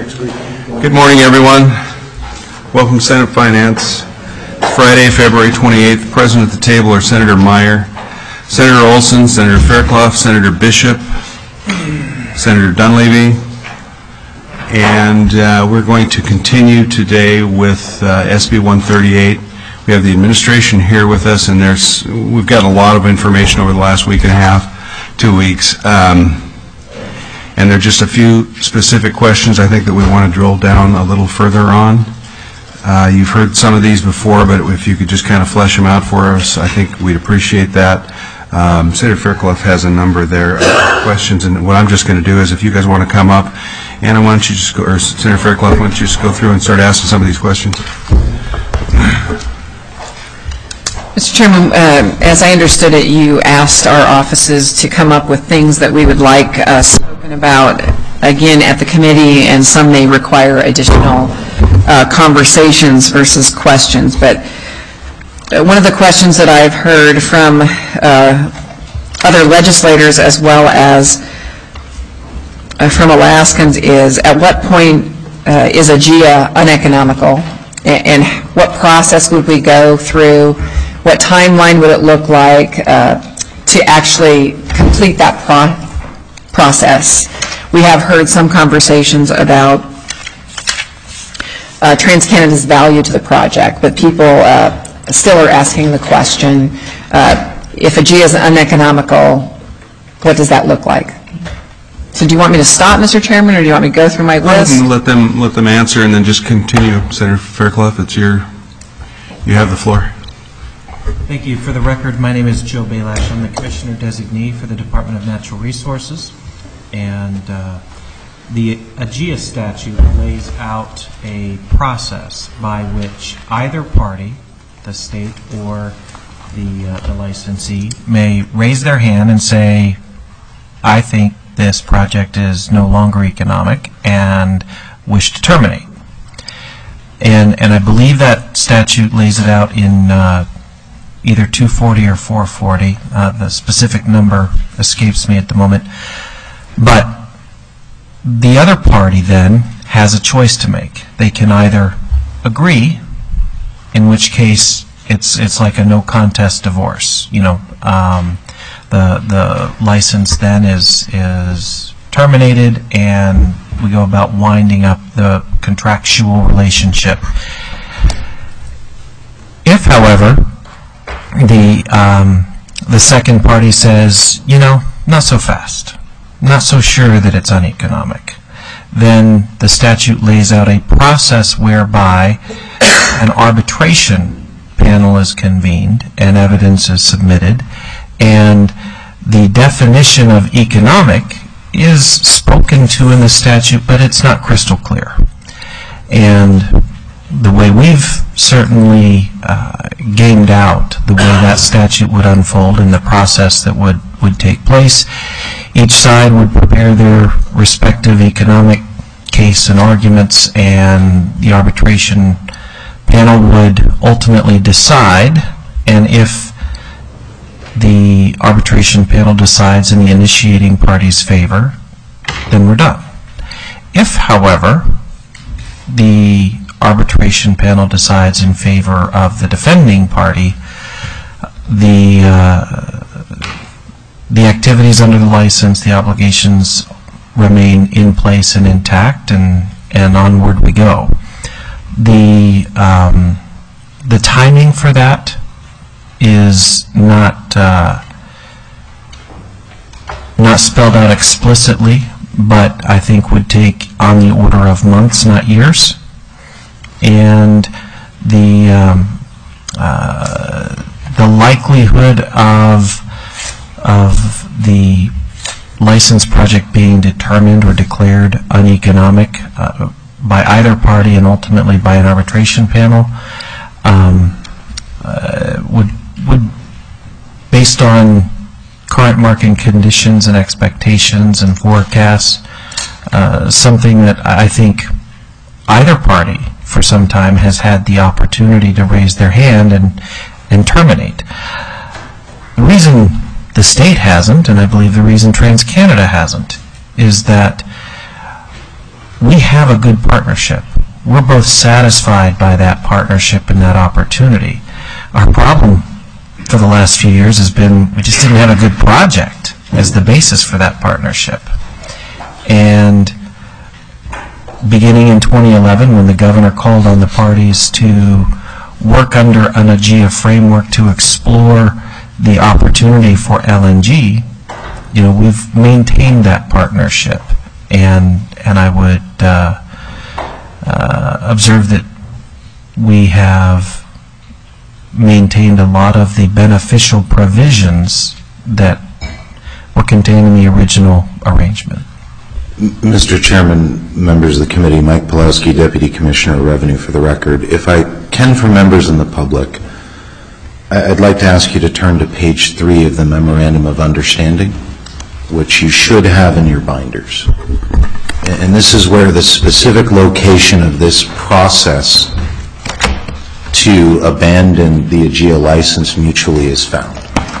Good morning, everyone. Welcome to Senate Finance. It's Friday, February 28th. Present at the table are Senator Meyer, Senator Olson, Senator Fairclough, Senator Bishop, Senator Dunleavy, and we're going to continue today with SB 138. We have the administration here with us, and we've gotten a lot of information over the last week and a half, 2 weeks. And there are just a few specific questions I think that we want to drill down a little further on. You've heard some of these before, but if you could just kind of flesh them out for us, I think we'd appreciate that. Senator Fairclough has a number there of questions, and what I'm just going to do is if you guys want to come up, Anna, why don't you just go, or Senator Fairclough, why don't you just go through and start asking some of these questions? Mr. Chairman, as I understood it, you asked our offices to come up with things that we would like spoken about again at the committee, and some may require additional conversations versus questions. But one of the questions that I've heard from other legislators as well as from Alaskans is, at what point is AGIA uneconomical, and what process would we go through? What timeline would it look like to actually complete that process? We have heard some conversations about TransCanada's value to the project, but people still are asking the question, if AGIA is uneconomical, what does that look like? So do you want me to stop, Mr. Chairman, or do you want me to go through my list? Let them answer and then just continue. Senator Fairclough, you have the floor. Thank you. For the record, my name is Joe Bailash. I'm the Commissioner Designee for the Department of Natural Resources. And the AGIA statute lays out a process by which either party, the state or the licensee, may raise their hand and say, I think this project is no longer economic and wish to terminate. And I believe that statute lays it out in either 240 or 440. The specific number escapes me at the moment. But the other party then has a choice to make. They can either agree, in which case it's like a no contest divorce. You know, the license then is terminated, and we go about winding up the contractual relationship. If, however, the second party says, you know, not so fast, not so sure that it's uneconomic, then the statute lays out a process whereby an arbitration panel is convened and evidence is submitted, and the definition of economic is spoken to in the statute, but it's not crystal clear. And the way we've certainly gamed out the way that statute would unfold and the process that would take place, each side would prepare their respective economic case and arguments, and the arbitration panel would ultimately decide. And if the arbitration panel decides in the initiating party's favor, then we're done. If, however, the arbitration panel decides in favor of the defending party, the activities under the license, the obligations remain in place and intact, and onward we go. The timing for that is not spelled out explicitly, but I think would take on the order of months, not years. And the likelihood of the license project being determined or declared uneconomic by either party and ultimately by an arbitration panel would, based on current market conditions and expectations and forecasts, something that I think either party for some time has had the opportunity to raise their hand and terminate. The reason the state hasn't, and I believe the reason TransCanada hasn't, is that we have a good partnership. We're both satisfied by that partnership and that opportunity. Our problem for the last few years has been we just didn't have a good project as the basis for that partnership. And beginning in 2011, when the governor called on the parties to work under an AGEA framework to explore the opportunity for LNG, we've maintained that partnership. And I would observe that we have maintained a lot of the beneficial provisions that were contained in the original arrangement. Mr. Chairman, members of the committee, Mike Pulowski, Deputy Commissioner of Revenue for the record. If I can, for members in the public, I'd like to ask you to turn to page 3 of the Memorandum of Understanding, which you should have in your binders. And this is where the specific location of this process to abandon the AGEA license mutually is found.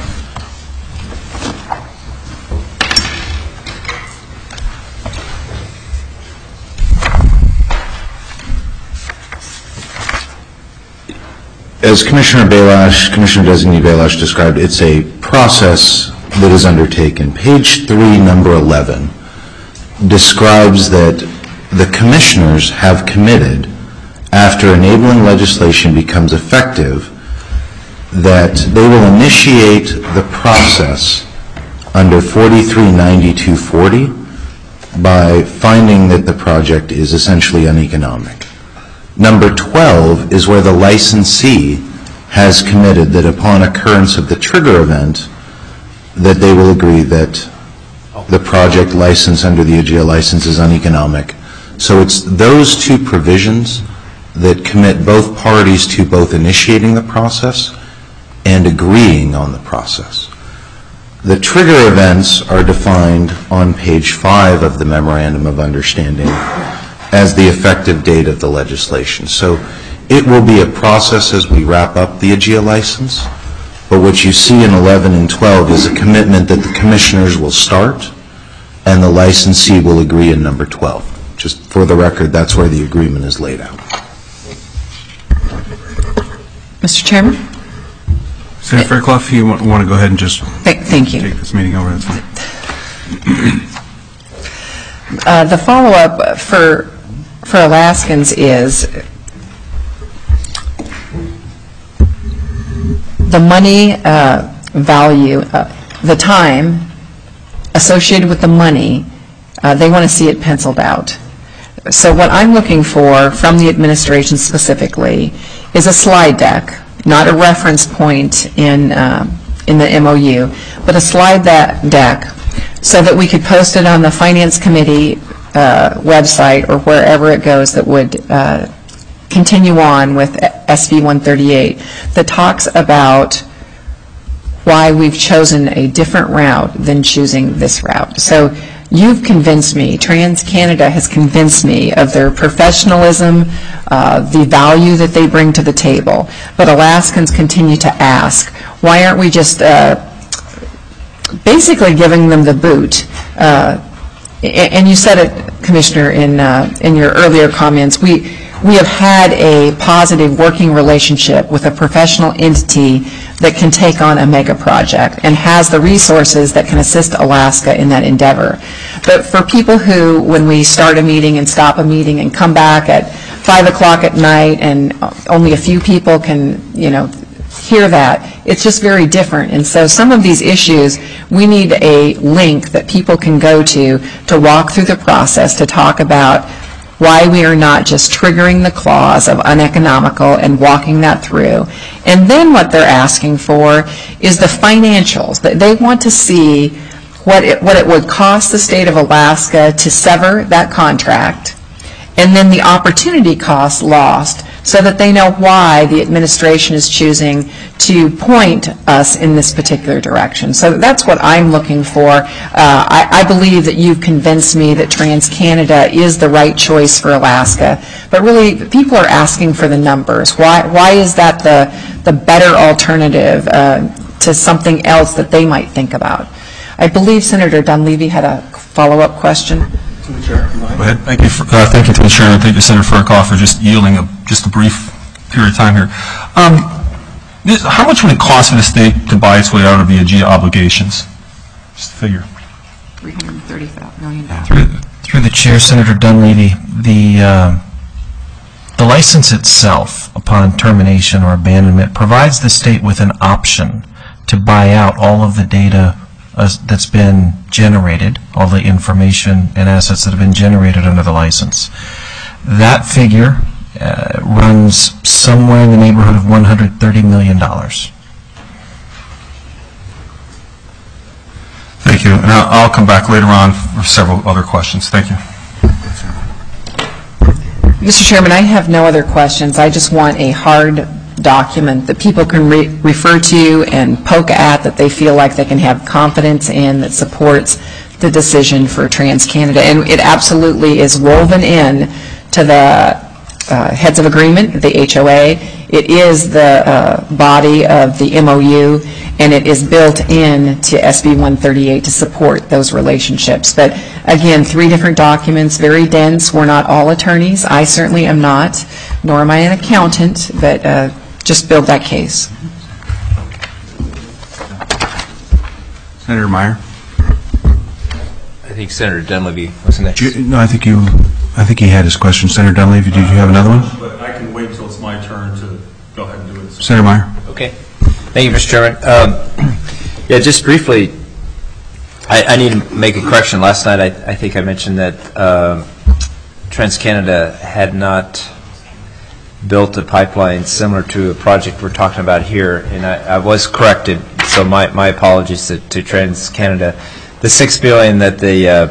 As Commissioner Designee Belash described, it's a process that is undertaken. Page 3, number 11, describes that the commissioners have committed, after enabling legislation becomes effective, that they will initiate the process under 439240 by finding that the project is essentially uneconomic. Number 12 is where the licensee has committed that upon occurrence of the trigger event that they will agree that the project license under the AGEA license is uneconomic. So it's those two provisions that commit both parties to both initiating the process and agreeing on the process. The trigger events are defined on page 5 of the Memorandum of Understanding as the effective date of the legislation. So it will be a process as we wrap up the AGEA license, but what you see in 11 and 12 is a commitment that the commissioners will start and the licensee will agree in number 12. Just for the record, that's where the agreement is laid out. Mr. Chairman? Senator Fairclough, if you want to go ahead and just Thank you. take this meeting over, that's fine. The follow-up for Alaskans is the money value, the time associated with the money, they want to see it penciled out. So what I'm looking for from the administration specifically is a slide deck, not a reference point in the MOU, but a slide deck so that we could post it on the Finance Committee website or wherever it goes that would continue on with SB 138 that talks about why we've chosen a different route than choosing this route. So you've convinced me, TransCanada has convinced me of their professionalism, the value that they bring to the table. But Alaskans continue to ask, why aren't we just basically giving them the boot? And you said it, Commissioner, in your earlier comments. We have had a positive working relationship with a professional entity that can take on a mega project and has the resources that can assist Alaska in that endeavor. But for people who, when we start a meeting and stop a meeting and come back at 5 o'clock at night and only a few people can, hear that, it's just very different. And so some of these issues, we need a link that people can go to walk through the process, to talk about why we are not just triggering the clause of uneconomical and walking that through. And then what they're asking for is the financials. They want to see what it would cost the state of Alaska to sever that contract, and then the opportunity cost lost, so that they know why the administration is choosing to point us in this particular direction. So that's what I'm looking for. I believe that you've convinced me that TransCanada is the right choice for Alaska, but really people are asking for the numbers. Why is that the better alternative to something else that they might think about? I believe Senator Dunleavy had a follow-up question. Go ahead. Thank you, to the Chairman. Thank you, Senator Fairclough, for just yielding just a brief period of time here. How much would it cost for the state to buy its way out of the AGIA obligations? Just a figure. $330 million. Through the chair, Senator Dunleavy, the license itself, upon termination or abandonment, provides the state with an option to buy out all of the data that's been generated, all the information and assets that have been generated under the license. That figure runs somewhere in the neighborhood of $130 million. Thank you. And I'll come back later on for several other questions. Thank you. Mr. Chairman, I have no other questions. I just want a hard document that people can refer to and poke at, that they feel like they can have confidence in, that supports the decision for TransCanada. And it absolutely is woven in to the heads of agreement, the HOA. It is the body of the MOU, and it is built in to SB 138 to support those relationships. But again, 3 different documents, very dense. We're not all attorneys. I certainly am not, nor am I an accountant, but just build that case. Senator Meyer? I think Senator Dunleavy was next. No, I think he had his question. Senator Dunleavy, did you have another one? But I can wait until it's my turn to go ahead and do it. Senator Meyer? Okay. Thank you, Mr. Chairman. Yeah, just briefly, I need to make a correction. Last night, I think I mentioned that TransCanada had not built a pipeline similar to a project we're talking about here, and I was corrected, so my apologies to TransCanada. The $6 billion that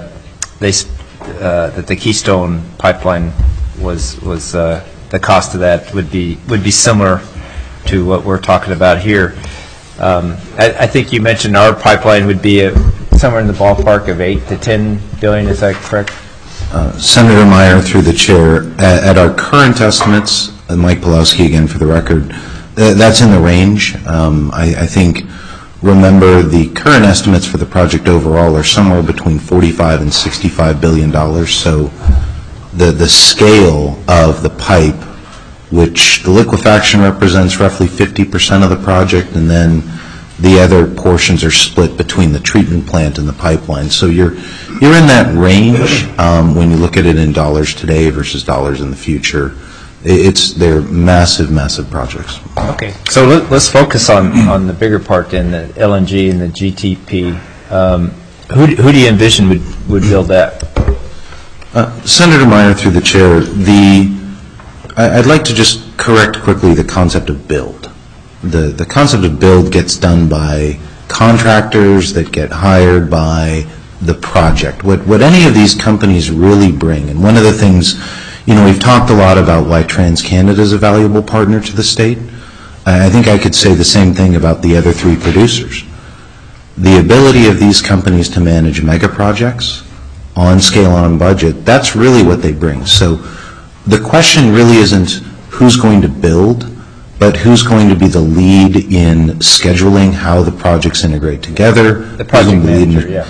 the Keystone pipeline was the cost of that would be similar to what we're talking about here. I think you mentioned our pipeline would be somewhere in the ballpark of $8 to $10 billion. Is that correct? Senator Meyer, through the chair, at our current estimates, Mike Pawlowski again for the record, that's in the range. I think, remember, the current estimates for the project overall are somewhere between $45 and $65 billion. So the scale of the pipe, which the liquefaction represents roughly 50% of the project, and then the other portions are split between the treatment plant and the pipeline. So you're in that range when you look at it in dollars today versus dollars in the future. They're massive, massive projects. Okay, so let's focus on the bigger part in the LNG and the GTP. Who do you envision would build that? Senator Meyer, through the chair, I'd like to just correct quickly the concept of build. The concept of build gets done by contractors that get hired by the project. What any of these companies really bring, and one of the things, we've talked a lot about why TransCanada is a valuable partner to the state. I think I could say the same thing about the other 3 producers. The ability of these companies to manage mega projects on scale, on budget, that's really what they bring. So the question really isn't who's going to build, but who's going to be the lead in scheduling how the projects integrate together. The project manager, yeah.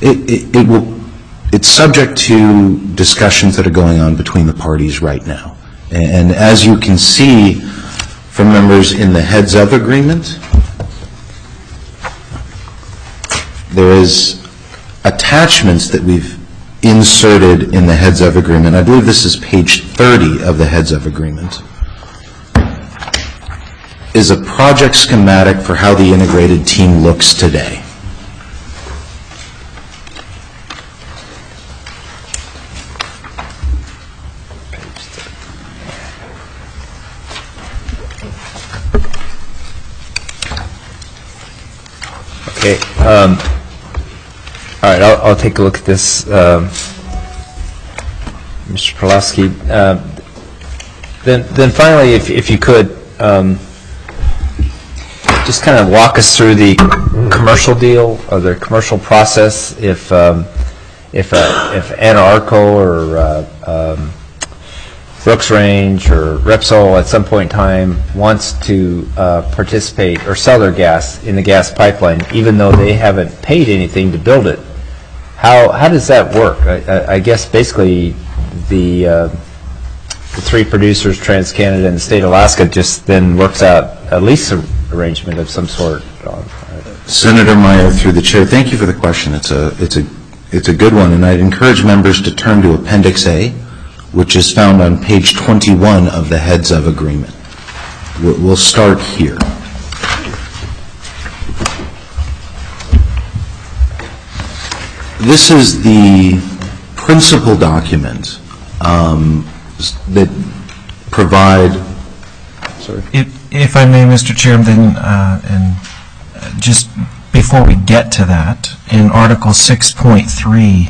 It's subject to discussions that are going on between the parties right now. And as you can see from members in the heads of agreement, there is attachments that we've inserted in the heads of agreement. I believe this is page 30 of the heads of agreement. Is a project schematic for how the integrated team looks today. Okay. All right, I'll take a look at this, Mr. Pawlowski. Then finally, if you could, just kind of walk us through the commercial deal or the commercial process if Anadarko or Brooks Range or Repsol at some point in time wants to participate or sell their gas in the gas pipeline, even though they haven't paid anything to build it. how does that work? I guess basically the three producers, TransCanada and the state of Alaska, just then works out a lease arrangement of some sort. Senator Meyer, through the chair, thank you for the question. It's a good one, and I'd encourage members to turn to Appendix A, which is found on page 21 of the Heads of Agreement. We'll start here. This is the principal document that provide. Sorry. If I may, Mr. Chairman, then, and just before we get to that, in Article 6.3,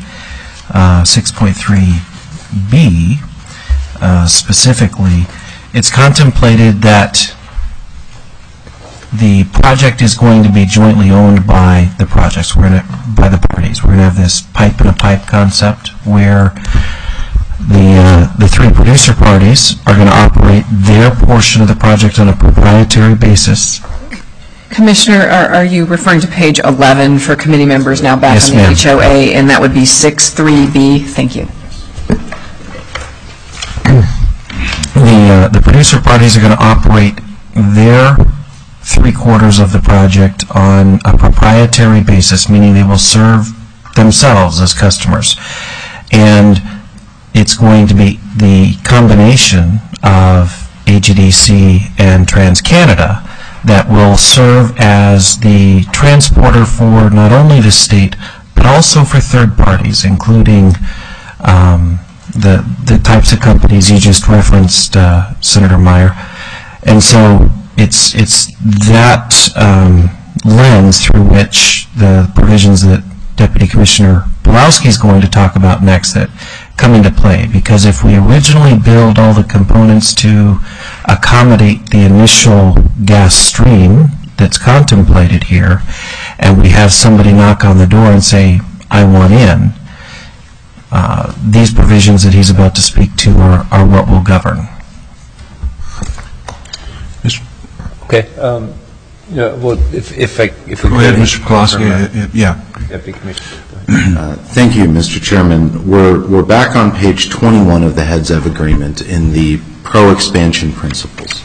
6.3b, specifically, it's contemplated that the project is going to be jointly owned by the projects. By the parties. We're going to have this pipe in a pipe concept where the three producer parties are going to operate their portion of the project on a proprietary basis. Commissioner, are you referring to page 11 for committee members now back Yes, on the ma'am. HOA, and that would be 6.3b? Thank you. The producer parties are going to operate their 3/4 of the project on a proprietary basis, meaning they will serve themselves as customers. And it's going to be the combination of AGDC and TransCanada that will serve as the transporter for not only the state, but also for third parties, including the types of companies you just referenced, Senator Meyer. And so it's that lens through which the provisions that Deputy Commissioner Pawlowski is going to talk about next that come into play. Because if we originally build all the components to accommodate the initial gas stream that's contemplated here, and we have somebody knock on the door and say, I want in, these provisions that he's about to speak to are what will govern. Okay. Well, if we Go ahead, Mr. Pawlowski. Yeah. Deputy Commissioner. Thank you, Mr. Chairman. We're back on page 21 of the Heads of Agreement in the pro-expansion principles.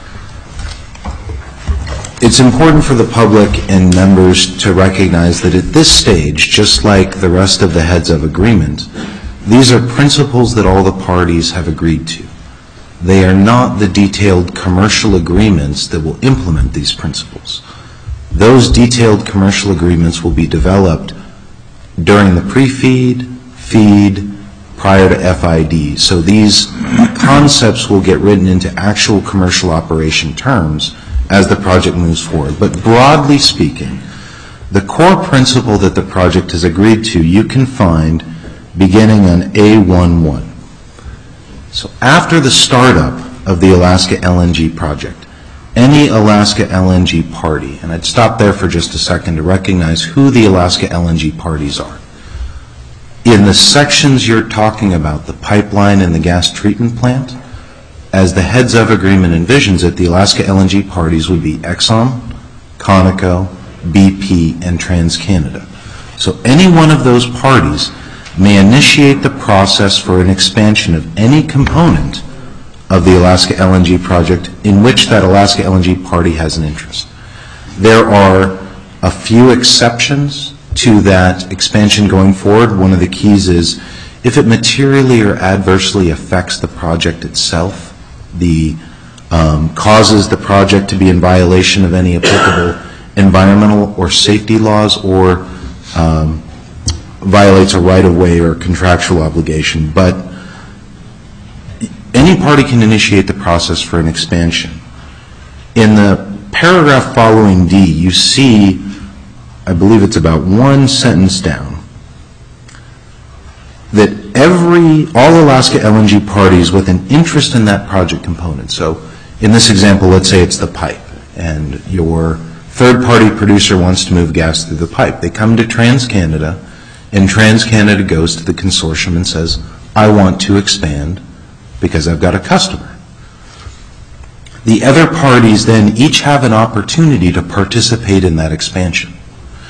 It's important for the public and members to recognize that at this stage, just like the rest of the Heads of Agreement, these are principles that all the parties have agreed to. They are not the detailed commercial agreements that will implement these principles. Those detailed commercial agreements will be developed during the pre-feed, feed, prior to FID. So these concepts will get written into actual commercial operation terms as the project moves forward. But broadly speaking, the core principle that the project has agreed to, you can find beginning on A11. So after the startup of the Alaska LNG project, any Alaska LNG party, and I'd stop there for just a second to recognize who the Alaska LNG parties are. In the sections you're talking about, the pipeline and the gas treatment plant, as the Heads of Agreement envisions it, the Alaska LNG parties would be Exxon, Conoco, BP, and TransCanada. So any one of those parties may initiate the process for an expansion of any component of the Alaska LNG project in which that Alaska LNG party has an interest. There are a few exceptions to that expansion going forward. One of the keys is if it materially or adversely affects the project itself, causes the project to be in violation of any applicable environmental or safety laws, or violates a right-of-way or contractual obligation. But any party can initiate the process for an expansion. In the paragraph following D, you see, I believe it's about one sentence down, that all Alaska LNG parties with an interest in that project component. So in this example, let's say it's the pipe, and your third-party producer wants to move gas through the pipe. They come to TransCanada, and TransCanada goes to the consortium and says, I want to expand because I've got a customer. The other parties then each have an opportunity to participate in that expansion.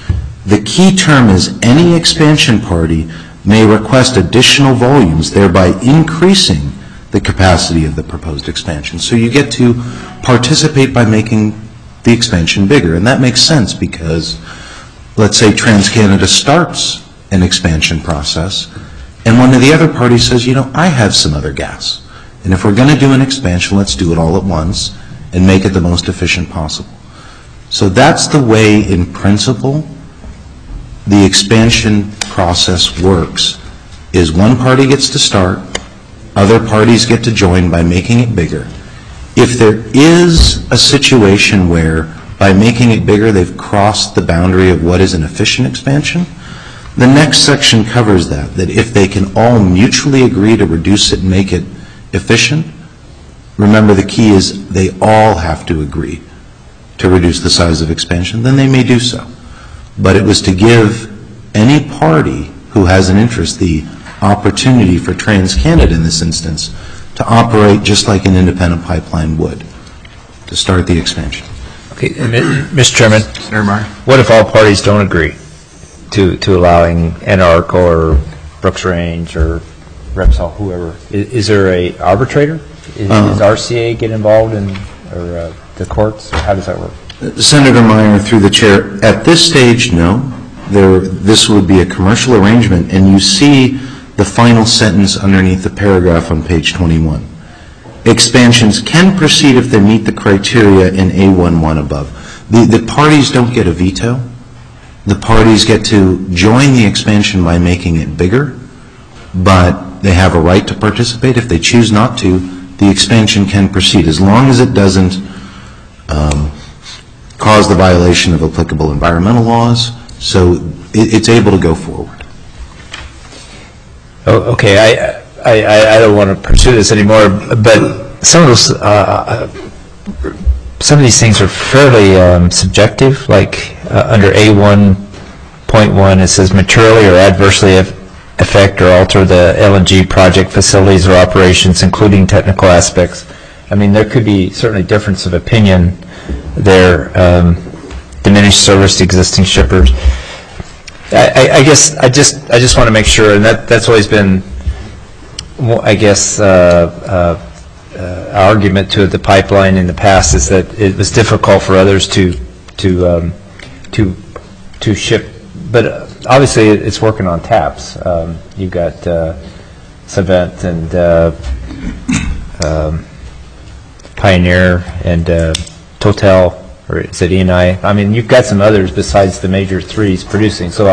The key term is any expansion party may request additional volumes, thereby increasing the capacity of the proposed expansion. So you get to participate by making the expansion bigger. And that makes sense because, let's say TransCanada starts an expansion process, and one of the other parties says, I have some other gas. And if we're going to do an expansion, let's do it all at once and make it the most efficient possible. So that's the way, in principle, the expansion process works, is one party gets to start, other parties get to join by making it bigger. If there is a situation where, by making it bigger, they've crossed the boundary of what is an efficient expansion, the next section covers that if they can all mutually agree to reduce it and make it efficient, remember the key is they all have to agree to reduce the size of expansion, then they may do so. But it was to give any party who has an interest the opportunity for TransCanada in this instance to operate just like an independent pipeline would to start the expansion. Okay, Mr. Chairman, Senator Meyer? what if all parties don't agree to allowing NARC or Brooks Range or Repsol, whoever? Is there a arbitrator? Is RCA get involved or the courts? How does that work? Senator Meyer, through the chair, at this stage, no. This would be a commercial arrangement, and you see the final sentence underneath the paragraph on page 21. Expansions can proceed if they meet the criteria in A11 above. The parties don't get a veto. The parties get to join the expansion by making it bigger, but they have a right to participate. If they choose not to, the expansion can proceed as long as it doesn't cause the violation of applicable environmental laws, so it's able to go forward. Oh, okay, I don't want to pursue this anymore, but some of those, some of these things are fairly subjective, like under A1.1 it says materially or adversely affect or alter the LNG project facilities or operations, including technical aspects. I mean, there could be certainly difference of opinion there, diminished service to existing shippers. I guess I just want to make sure, and that's always been, I guess, argument to the pipeline in the past is that it was difficult for others to ship, but obviously it's working on taps. You've got Savent and Pioneer and Total, or is it Eni? I mean, you've got some others besides the major threes producing. So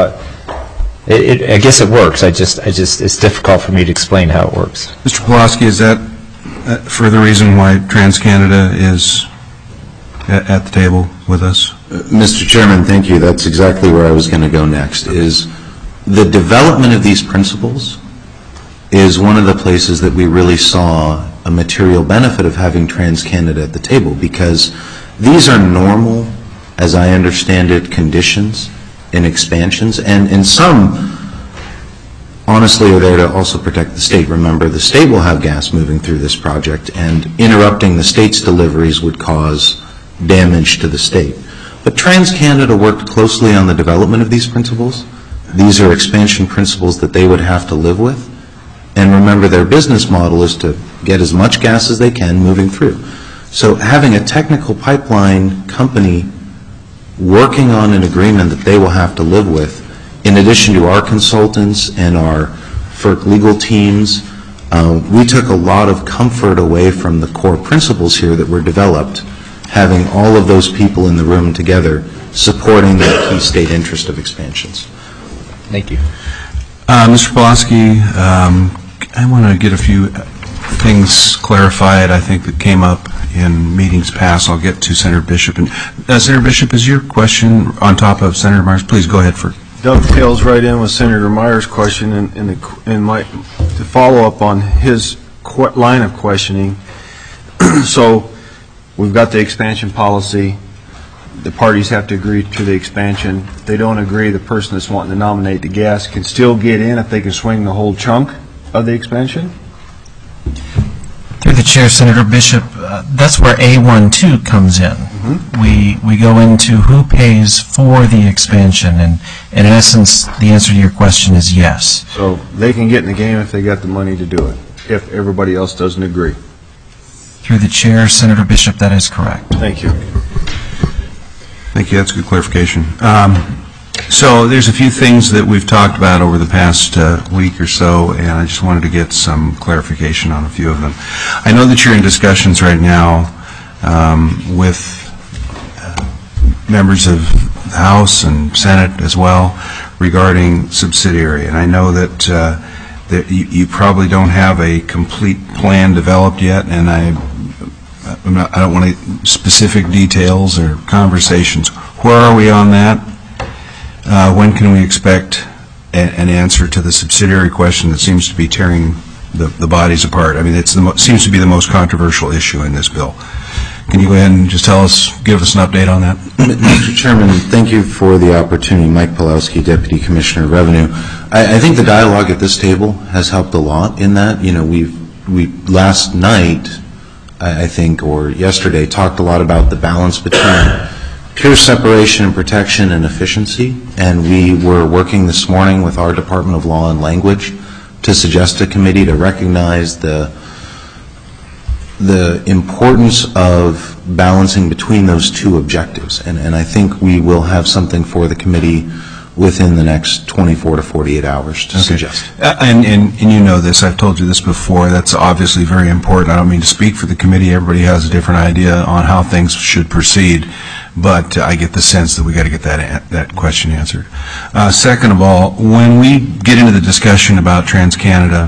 I guess it works. It's difficult for me to explain how it works. Mr. Pulaski, is that further reason why TransCanada is at the table with us? Mr. Chairman, thank you. That's exactly where I was going to go next, is the development of these principles is one of the places that we really saw a material benefit of having TransCanada at the table, because these are normal, as I understand it, conditions in expansions, and in some, honestly, are there to also protect the state. Remember, the state will have gas moving through this project, and interrupting the state's deliveries would cause damage to the state. But TransCanada worked closely on the development of these principles. These are expansion principles that they would have to live with. And remember, their business model is to get as much gas as they can moving through. So having a technical pipeline company working on an agreement that they will have to live with, in addition to our consultants and our FERC legal teams, we took a lot of comfort away from the core principles here that were developed, having all of those people in the room together supporting the key state interest of expansions. Thank you. Mr. Pulaski, I want to get a few things clarified, I think, that came up in meetings past. I'll get to Senator Bishop. And Senator Bishop, is your question on top of Senator Meyer's? Please go ahead for. Dovetails right in with Senator Meyer's question, and to follow up on his line of questioning. So we've got the expansion policy. The parties have to agree to the expansion. If they don't agree, the person that's wanting to nominate the gas can still get in if they can swing the whole chunk of the expansion? Through the chair, Senator Bishop, that's where A12 comes in. we go into who pays for the expansion, and in essence, the answer to your question is yes. So they can get in the game if they got the money to do it, if everybody else doesn't agree. Through the chair, Senator Bishop, that is correct. Thank you. Thank you, that's a good clarification. So there's a few things that we've talked about over the past week or so, and I just wanted to get some clarification on a few of them. I know that you're in discussions right now with members of the House and Senate as well regarding subsidiary, and I know that you probably don't have a complete plan developed yet, and I don't want specific details or conversations. Where are we on that? When can we expect an answer to the subsidiary question that seems to be tearing the bodies apart? I mean, it seems to be the most controversial issue in this bill. Can you go ahead and just give us an update on that? Mr. Chairman, thank you for the opportunity. Mike Pawlowski, Deputy Commissioner of Revenue. I think the dialogue at this table has helped a lot in that. You know, we last night, I think, or yesterday, talked a lot about the balance between pure separation and protection and efficiency, and we were working this morning with our Department of Law and Language to suggest a committee to recognize the importance of balancing between those two objectives, and I think we will have something for the committee within the next 24 to 48 hours to suggest. And you know this, I've told you this before, that's obviously very important. I don't mean to speak for the committee, everybody has a different idea on how things should proceed, but I get the sense that we got to get that question answered. Second of all, when we get into the discussion about TransCanada,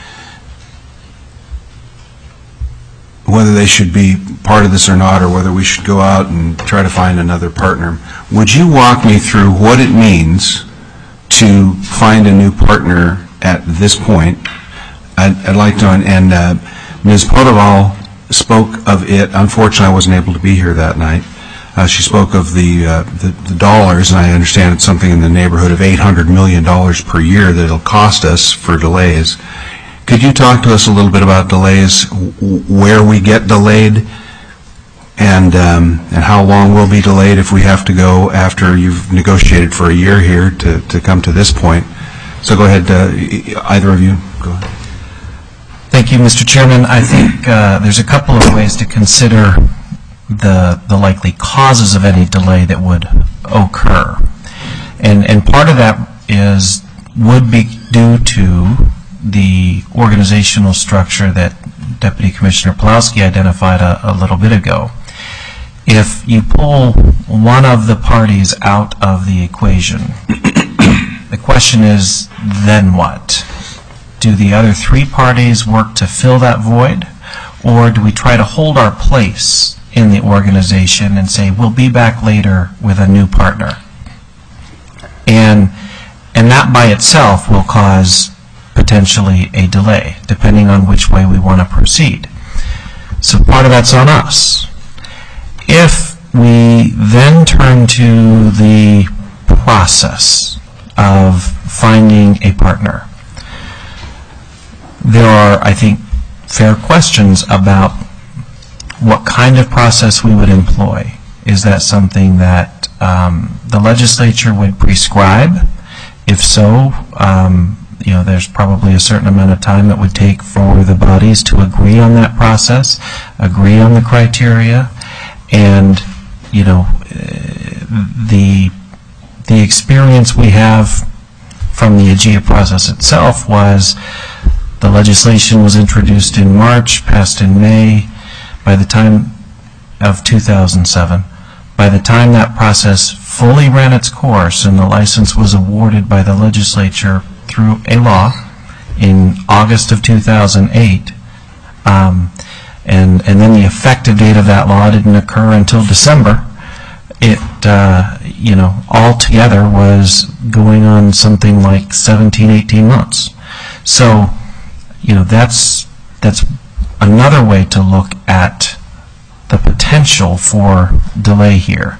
whether they should be part of this or not, or whether we should go out and try to find another partner, would you walk me through what it means to find a new partner at this point? I'd like to, and Ms. Potoval spoke of it. Unfortunately, I wasn't able to be here that night. She spoke of the dollars, and I understand it's something in the neighborhood of $800 million per year that it'll cost us for delays. Could you talk to us a little bit about delays, where we get delayed, and how long we'll be delayed if we have to go after you've negotiated for a year here to come to this point? So go ahead, either of you. Go ahead. Thank you, Mr. Chairman. I think there's a couple of ways to consider the likely causes of any delay that would occur. And part of that would be due to the organizational structure that Deputy Commissioner Pawlowski identified a little bit ago. If you pull one of the parties out of the equation, the question is, then what? Do the other three parties work to fill that void, or do we try to hold our place in the organization and say, we'll be back later with a new partner? And that by itself will cause potentially a delay, depending on which way we want to proceed. So part of that's on us. If we then turn to the process of finding a partner, there are, I think, fair questions about what kind of process we would employ. Is that something that the legislature would prescribe? If so, there's probably a certain amount of time it would take for the bodies to agree on that process, agree on the criteria, and the experience we have from the AGIA process itself was the legislation was introduced in March, passed in May, by the time of 2007. By the time that process fully ran its course and the license was awarded by the legislature through a law in August of 2008, and then the effective date of that law didn't occur until December, it altogether was going on something like 17, 18 months. So, that's another way to look at the potential for delay here.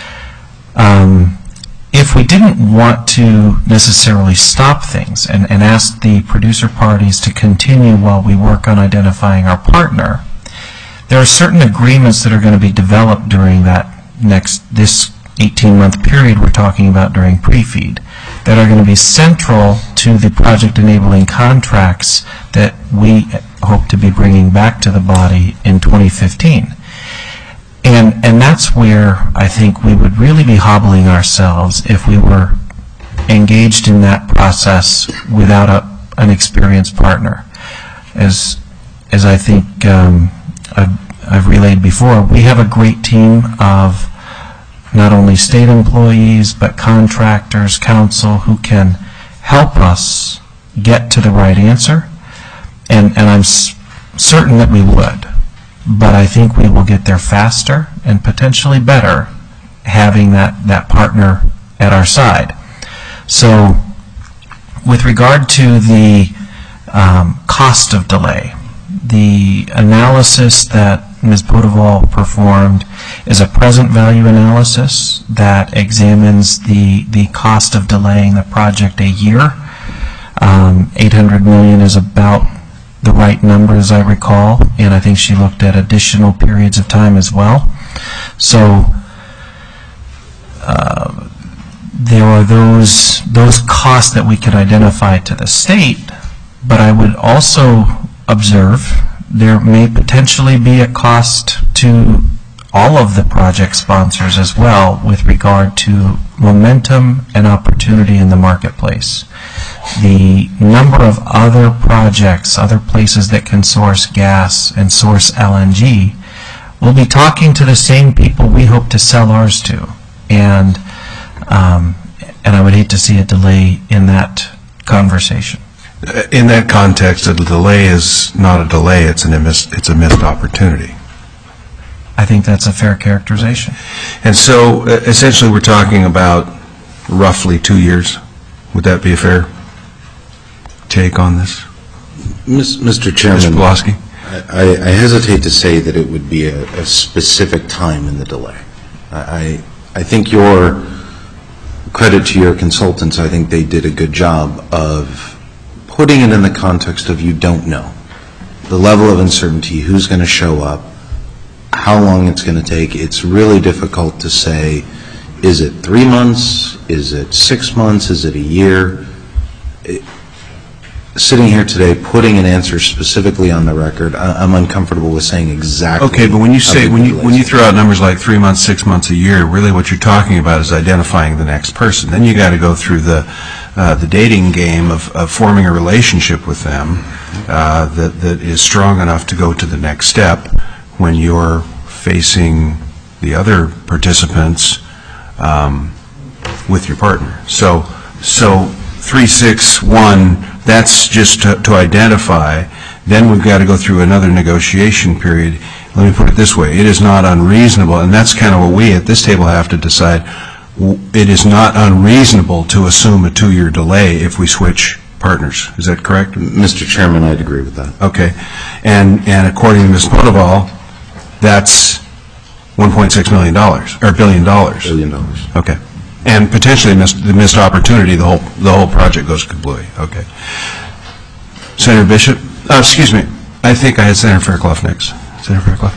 If we didn't want to necessarily stop things and ask the producer parties to continue while we work on identifying our partner, there are certain agreements that are going to be developed during this 18-month period we're talking about during pre-feed that are going to be central to the project enabling contracts that we hope to be bringing back to the body in 2015. And that's where I think we would really be hobbling ourselves if we were engaged in that process without an experienced partner. As I think I've relayed before, we have a great team of not only state employees, but contractors, council, who can help us get to the right answer. And I'm certain that we would. But I think we will get there faster and potentially better having that partner at our side. So with regard to the cost of delay, the analysis that Ms. Potoval performed is a present value analysis that examines the cost of delaying the project a year. $800 million is about the right number, as I recall, and I think she looked at additional periods of time as well. So there are those costs that we could identify to the state, but I would also observe there may potentially be a cost to all of the project sponsors as well with regard to momentum and opportunity in the marketplace. The number of other projects, other places that can source gas and source LNG, will be talking to the same people we hope to sell ours to. And I would hate to see a delay in that conversation. In that context, a delay is not a delay, it's a missed opportunity. I think that's a fair characterization. And so, essentially, we're talking about roughly 2 years. Would that be a fair take on this? Mr. Chairman, Mr. Pulaski? I hesitate to say that it would be a specific time in the delay. I think your credit to your consultants, I think they did a good job of putting it in the context of you don't know. The level of uncertainty, who's going to show up, how long it's going to take. It's really difficult to say, is it 3 months? Is it 6 months? Is it a year? Sitting here today, putting an answer specifically on the record, I'm uncomfortable with saying exactly. Okay, but when you say, when you throw out numbers like 3 months, 6 months, a year, really what you're talking about is identifying the next person. Then you got to go through the dating game of forming a relationship with them that is strong enough to go to the next step when you're facing the other participants with your partner. So 361, that's just to identify. Then we've got to go through another negotiation period. Let me put it this way. It is not unreasonable, and that's kind of what we at this table have to decide. It is not unreasonable to assume a 2-year delay if we switch partners. Is that correct? Mr. Chairman, I'd agree with that. Okay. And according to Ms. Potoval, that's $1.6 million, or $1 billion. $1 billion. Okay. And potentially the missed opportunity, the whole project goes kablooey. Okay. Senator Bishop? Excuse me. I think I had Senator Fairclough next. Senator Fairclough.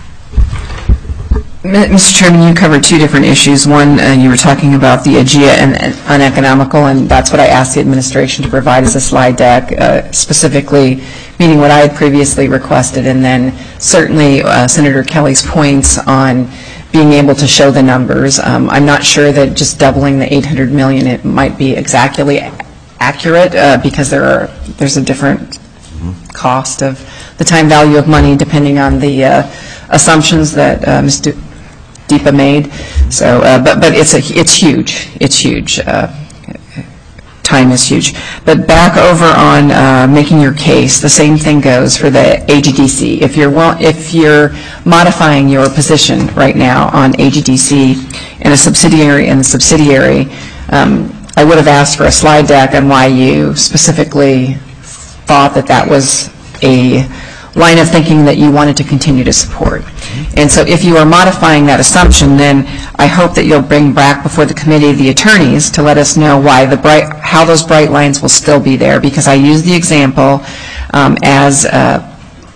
Mr. Chairman, you covered 2 different issues. One, you were talking about the AGIA and uneconomical, and that's what I asked the administration to provide as a slide deck, specifically meaning what I had previously requested, and then certainly Senator Kelly's points on being able to show the numbers. I'm not sure that just doubling the $800 million, it might be exactly accurate because there's a different cost of the time value of money depending on the assumptions that Ms. Deepa made. So, but it's huge. It's huge. Time is huge. But back over on making your case, the same thing goes for the AGDC. If you're modifying your position right now on AGDC and a subsidiary and the subsidiary, I would have asked for a slide deck on why you specifically thought that was a line of thinking that you wanted to continue to support. And so if you are modifying that assumption, then I hope that you'll bring back before the committee the attorneys to let us know why how those bright lines will still be there, because I use the example as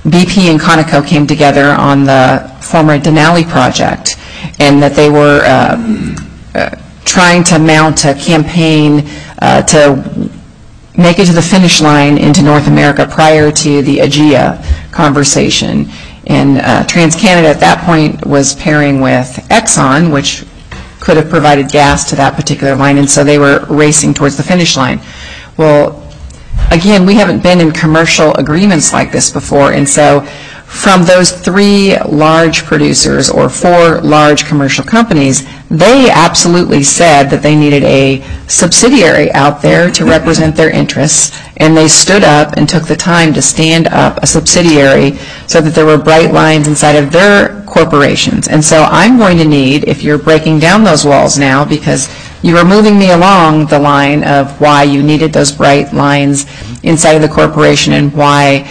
BP and Conoco came together on the former Denali project, and that they were trying to mount a campaign to make it to the finish line into North America prior to the AGEA conversation. And TransCanada at that point was pairing with Exxon, which could have provided gas to that particular line, and so they were racing towards the finish line. Well, again, we haven't been in commercial agreements like this before, and so from those 3 large producers or 4 large commercial companies, they absolutely said that they needed a subsidiary out there to represent their interests, and they stood up and took the time to stand up a subsidiary so that there were bright lines inside of their corporations. And so I'm going to need, if you're breaking down those walls now, because you are moving me along the line of why you needed those bright lines inside of the corporation and why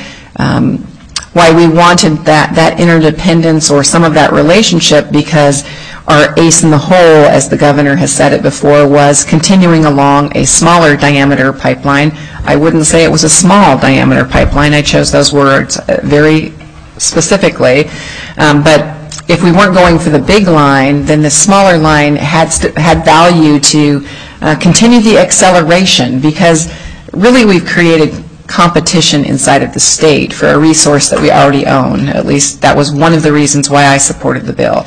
we wanted that interdependence or some of that relationship, because our ace in the hole, as the governor has said it before, was continuing along a smaller diameter pipeline. I wouldn't say it was a small diameter pipeline. I chose those words very specifically. But if we weren't going for the big line, then the smaller line had value to continue the acceleration, because really we've created competition inside of the state for a resource that we already own. At least that was one of the reasons why I supported the bill.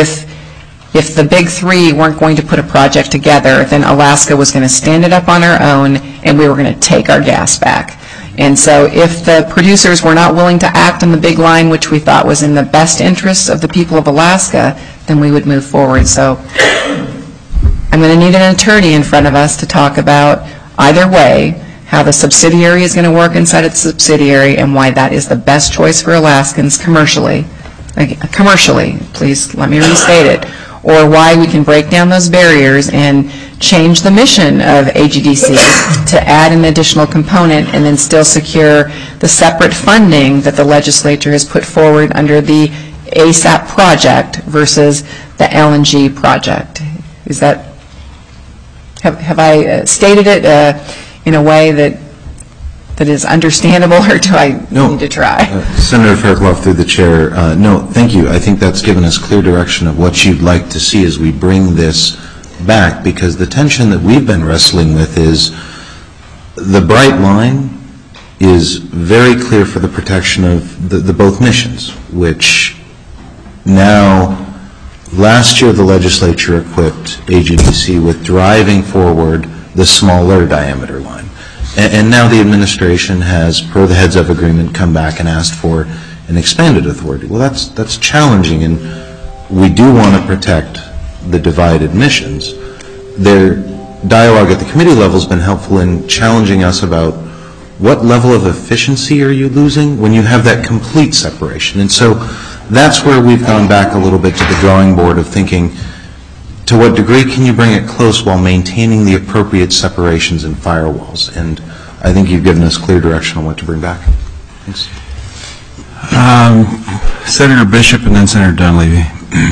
If the big 3 weren't going to put a project together, then Alaska was going to stand it up on our own, and we were going to take our gas back. And so if the producers were not willing to act on the big line, which we thought was in the best interests of the people of Alaska, then we would move forward. So I'm going to need an attorney in front of us to talk about either way, how the subsidiary is going to work inside its subsidiary, and why that is the best choice for Alaskans commercially. Commercially, please let me restate it. Or why we can break down those barriers and change the mission of AGDC to add an additional component and then still secure the separate funding that the legislature has put forward under the ASAP project versus the LNG project. Is that, have I stated it in a way that is understandable, or do I need to try? Senator Fairclough, through the chair, no, thank you. I think that's given us clear direction of what you'd like to see as we bring this back, because the tension that we've been wrestling with is the bright line is very clear for the protection of the both missions, which now, last year the legislature equipped AGDC with driving forward the smaller diameter line. And now the administration has, per the heads of agreement, come back and asked for an expanded authority. Well, that's challenging, and we do want to protect the divided missions. Their dialogue at the committee level has been helpful in challenging us about what level of efficiency are you losing when you have that complete separation. And so that's where we've gone back a little bit to the drawing board of thinking, to what degree can you bring it close while maintaining the appropriate separations and firewalls? And I think you've given us clear direction on what to bring back. Thanks. Senator Bishop and then Senator Dunleavy.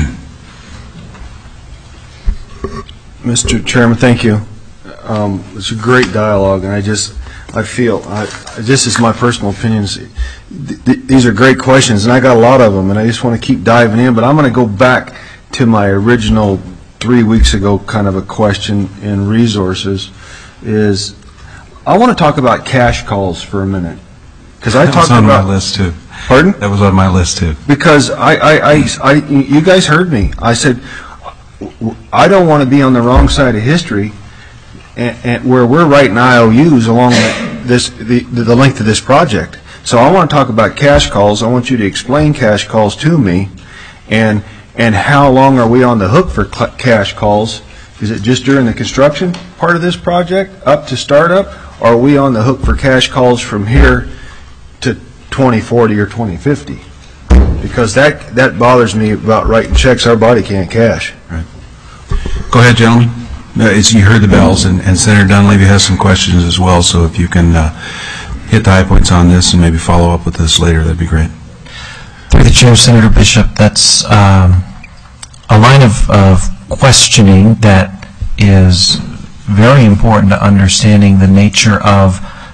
Mr. Chairman, thank you. It's a great dialogue, and I feel, this is my personal opinions, these are great questions, and I got a lot of them, and I just want to keep diving in, but I'm going to go back to my original 3 weeks ago kind of a question in resources. Is I want to talk about cash calls for a minute, because I talked about. That was on my list too. Pardon? That was on my list too. Because you guys heard me. I said I don't want to be on the wrong side of history, and where we're writing IOUs along the length of this project. So I want to talk about cash calls. I want you to explain cash calls to me, and how long are we on the hook for cash calls? Is it just during the construction part of this project up to startup? Or are we on the hook for cash calls from here to 2040 or 2050? Because that bothers me about writing checks our body can't cash. Right. Go ahead, gentlemen. You heard the bells, and Senator Dunleavy has some questions as well, so if you can hit the high points on this and maybe follow up with this later, that'd be great. Through the chair, Senator Bishop, that's a line of questioning that is very important to understanding the nature of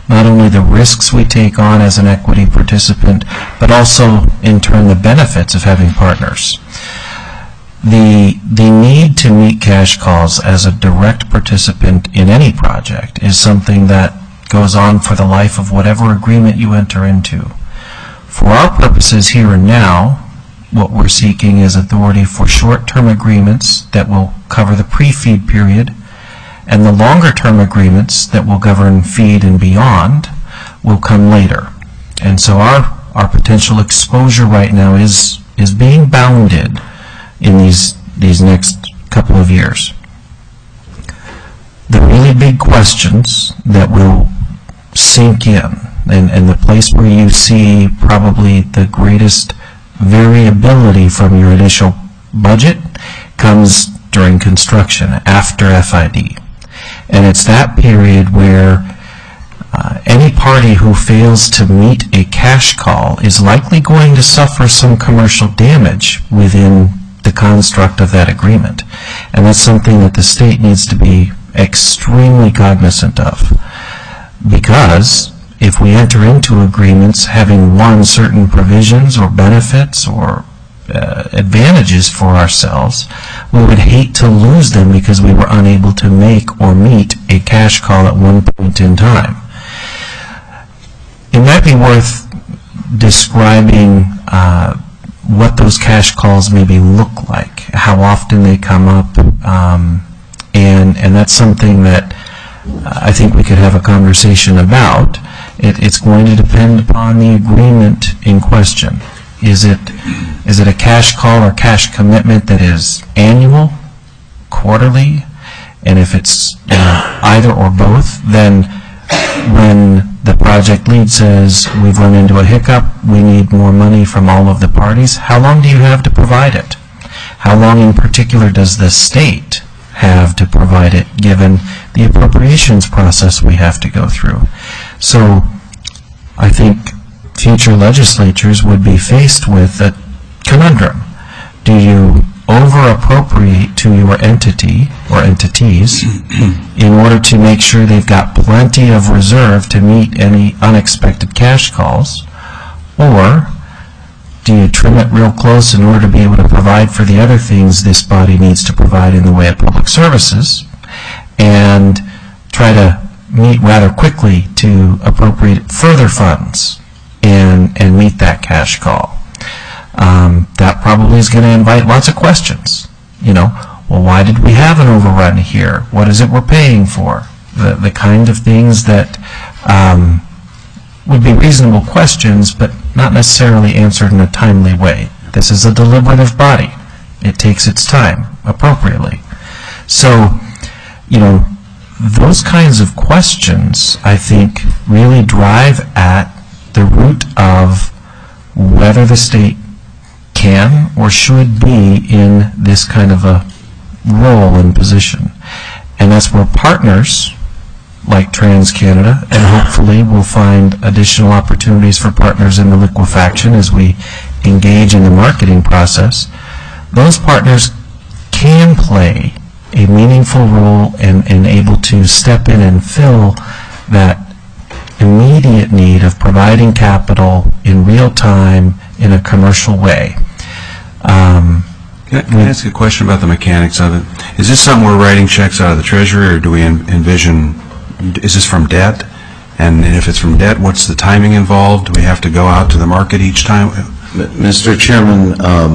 not only the risks we take on as an equity participant, but also, in turn, the benefits of having partners. The need to meet cash calls as a direct participant in any project is something that goes on for the life of whatever agreement you enter into. For our purposes here and now, what we're seeking is authority for short-term agreements that will cover the pre-feed period, and the longer-term agreements that will govern feed and beyond will come later. And so our potential exposure right now is being bounded in these next couple of years. The really big questions that will sink in, and the place where you see probably the greatest variability from your initial budget comes during construction, after FID. And it's that period where any party who fails to meet a cash call is likely going to suffer some commercial damage within the construct of that agreement. And that's something that the state needs to be extremely cognizant of. Because if we enter into agreements having won certain provisions or benefits or advantages for ourselves, we would hate to lose them because we were unable to make or meet a cash call at one point in time. It might be worth describing what those cash calls maybe look like, how often they come up, and that's something that I think we could have a conversation about. It's going to depend upon the agreement in question. Is it a cash call or cash commitment that is annual, quarterly? And if it's either or both, then when the project lead says we've run into a hiccup, we need more money from all of the parties, how long do you have to provide it? How long in particular does the state have to provide it, given the appropriations process we have to go through? So I think future legislatures would be faced with a conundrum. Do you over-appropriate to your entity or entities in order to make sure they've got plenty of reserve to meet any unexpected cash calls, or do you trim it real close in order to be able to provide for the other things this body needs to provide in the way of public services, and try to meet rather quickly to appropriate further funds and meet that cash call? That probably is going to invite lots of questions. Well, why did we have an overrun here? What is it we're paying for? The kind of things that would be reasonable questions, but not necessarily answered in a timely way. This is a deliberative body. It takes its time appropriately. So, those kinds of questions, I think, really drive at the root of whether the state can or should be in this kind of a role and position. And that's where partners like TransCanada, and hopefully we'll find additional opportunities for partners in the liquefaction as we engage in the marketing process, those partners can play a meaningful role and able to step in and fill that immediate need of providing capital in real time in a commercial way. Can I ask a question about the mechanics of it? Is this something we're writing checks out of the Treasury, or do we envision, is this from debt? And if it's from debt, what's the timing involved? Do we have to go out to the market each time? Mr. Chairman,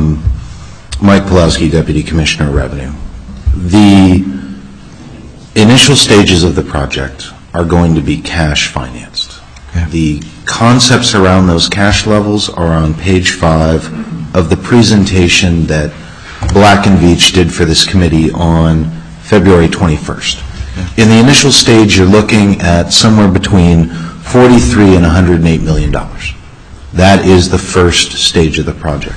Mike Pulowski, Deputy Commissioner of Revenue. The initial stages of the project are going to be cash financed. Okay. The concepts around those cash levels are on page 5 of the presentation that Black & Veatch did for this committee on February 21st. Okay. In the initial stage, you're looking at somewhere between $43 and $108 million. That is the first stage of the project.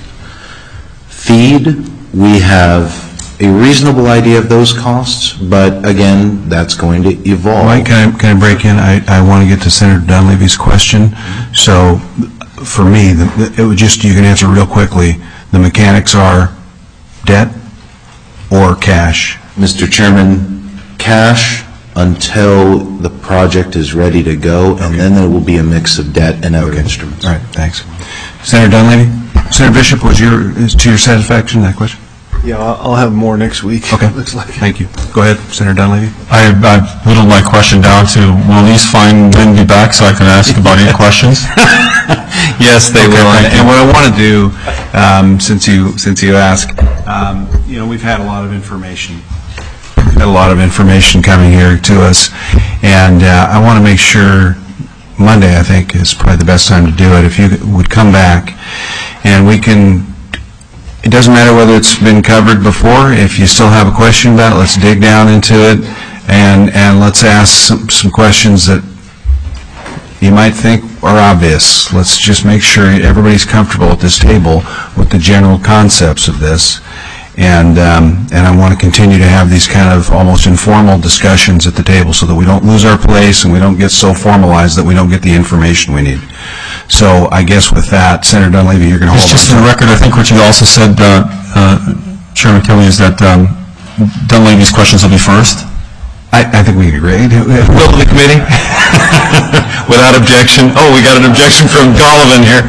Feed, we have a reasonable idea of those costs, but again, that's going to evolve. Mike, can I break in? I want to get to Senator Dunleavy's question. So, for me, it would just, you can answer real quickly, the mechanics are debt or cash? Mr. Chairman, cash until the project is ready to go, and then there will be a mix of debt and other instruments. All right, thanks. Senator Dunleavy? Senator Bishop, is to your satisfaction, that question? Yeah, I'll have more next week. Okay. Looks like. Thank you. Go ahead, Senator Dunleavy. I whittled my question down to, will these fine men be back so I can ask about any questions? Yes, they will. And what I want to do, since you ask, we've had a lot of information. We've had a lot of information coming here to us, and I want to make sure Monday, I think, is probably the best time to do it. If you would come back, and we can. It doesn't matter whether it's been covered before. If you still have a question about it, let's dig down into it, and let's ask some questions that you might think are obvious. Let's just make sure everybody's comfortable at this table with the general concepts of this. And I want to continue to have these kind of almost informal discussions at the table so that we don't lose our place and we don't get so formalized that we don't get the information we need. So I guess with that, Senator Dunleavy, you're going to hold on. It's just for the record, I think what you also said, Chairman Kelly, is that Dunleavy's questions will be first. I think we agree. Will the committee? Without objection. Oh, we got an objection from Gollivan here.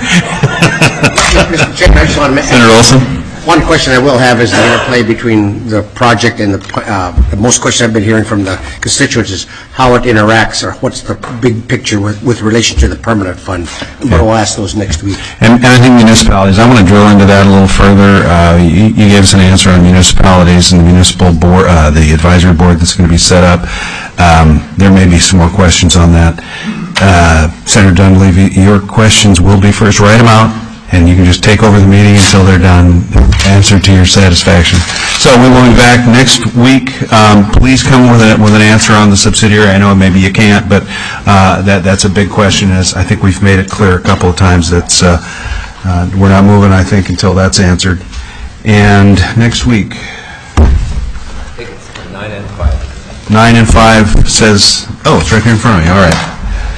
Mr. Chairman, I just want to mention. Senator Olson? One question I will have is the interplay between the project and the most questions I've been hearing from the constituents is how it interacts, or what's the big picture with relation to the permanent fund. But we'll ask those next week. And I think municipalities, I want to drill into that a little further. You gave us an answer on municipalities and the municipal board, the advisory board that's going to be set up. There may be some more questions on that. Senator Dunleavy, your questions will be first. Write them out, and you can just take over the meeting until they're done, answered to your satisfaction. So we will be back next week. Please come with an answer on the subsidiary. I know maybe you can't, but that's a big question. As I think we've made it clear a couple of times that we're not moving, I think, until that's answered. And next week, I think it's 9 and 5. 9 and 5 says, oh, it's right here in front of me. All right.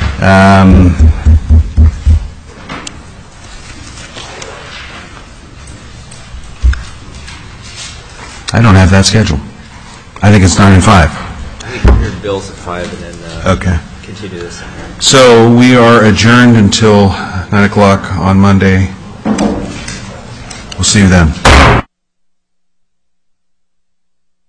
I don't have that scheduled. I think it's 9 and 5. I think your bill's at 5 and then Okay. continue this. So we are adjourned until 9 o'clock on Monday. We'll see you then.